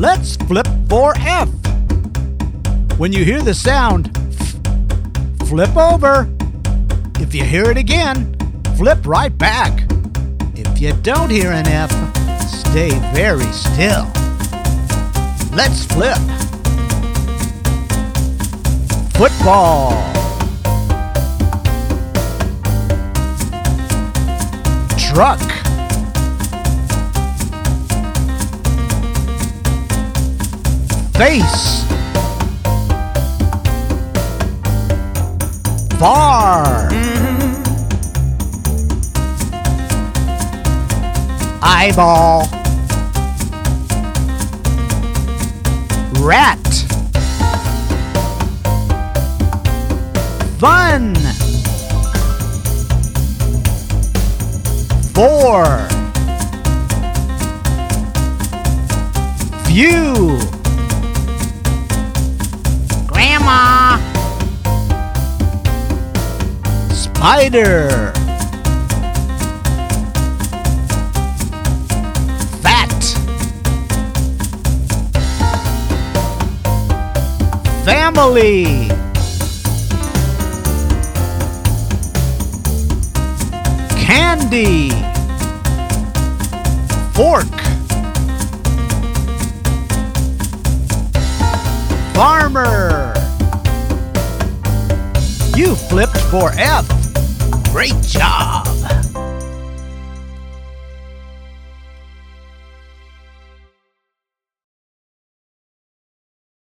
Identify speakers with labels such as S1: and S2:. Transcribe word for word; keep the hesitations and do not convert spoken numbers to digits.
S1: Let's flip for F. When you hear the sound F, flip over. If you hear it again, flip right back. If you don't hear an F, stay very still. Let's flip. Football. Truck. Face. Bar. Mm-hmm. Eyeball. Rat. Fun. Four. View. Grandma. Spider. Fat. Family. Candy. Fork. Farmer. You flipped for F. Great job.